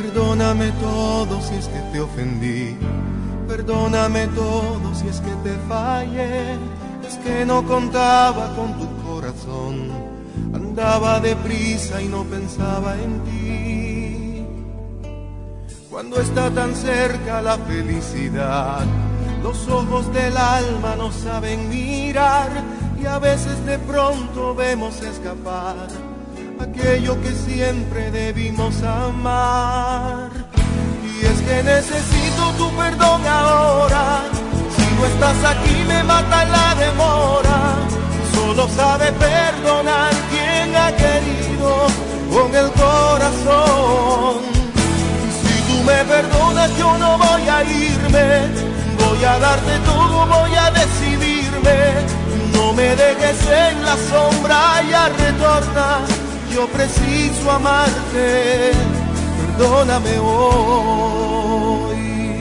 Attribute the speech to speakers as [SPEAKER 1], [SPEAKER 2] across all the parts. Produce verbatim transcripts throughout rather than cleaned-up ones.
[SPEAKER 1] Perdóname todo si es que te ofendí, perdóname todo si es que te fallé. Es que no contaba con tu corazón, andaba deprisa y no pensaba en ti. Cuando está tan cerca la felicidad, los ojos del alma no saben mirar, y a veces de pronto vemos escapar aquello que siempre debimos amar. Y es que necesito tu perdón ahora, si no estás aquí me mata la demora. Solo sabe perdonar quien ha querido con el corazón. Si tú me perdonas yo no voy a irme, voy a darte todo, voy a decidirme. No me dejes en la sombra, ya retorna, yo preciso amarte, perdóname hoy.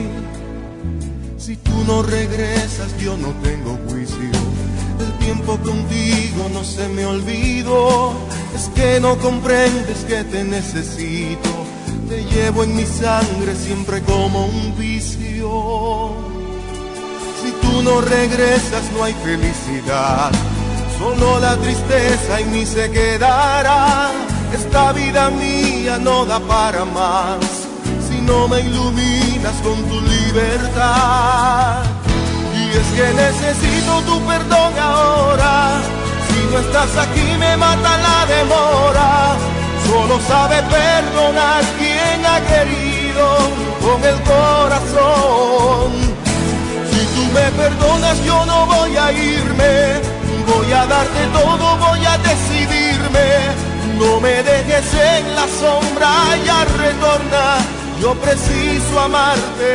[SPEAKER 1] Si tú no regresas yo no tengo juicio, el tiempo contigo no se me olvidó. Es que no comprendes que te necesito, te llevo en mi sangre siempre como un vicio. Si tú no regresas no hay felicidad, solo la tristeza en mí se quedará. Esta vida mía no da para más si no me iluminas con tu libertad. Y es que necesito tu perdón ahora, si no estás aquí me mata la demora. Solo sabe perdonar quien ha querido con el corazón. Si tú me perdonas yo no voy a irme, voy a darte todo, voy a decidirme. No me dejes en la sombra, ya retorna, yo preciso amarte.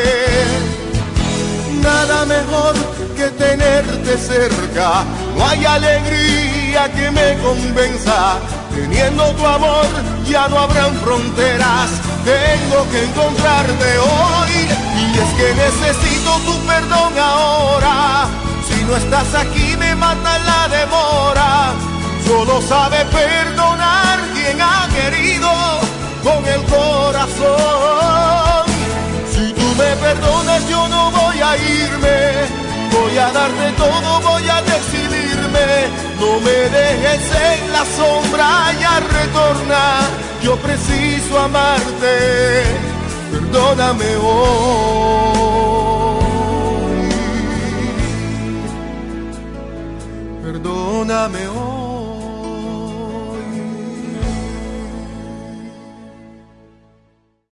[SPEAKER 1] Nada mejor que tenerte cerca, no hay alegría que me convenza. Teniendo tu amor ya no habrán fronteras, tengo que encontrarte hoy. Y es que necesito tu perdón ahora, si no estás aquí me mata la demora. Solo sabe perdonar quien ha querido con el corazón. Si tú me perdonas yo no voy a irme, voy a darte todo, voy a decidirme. No me dejes en la sombra, ya retorna, yo preciso amarte, perdóname hoy, perdóname hoy.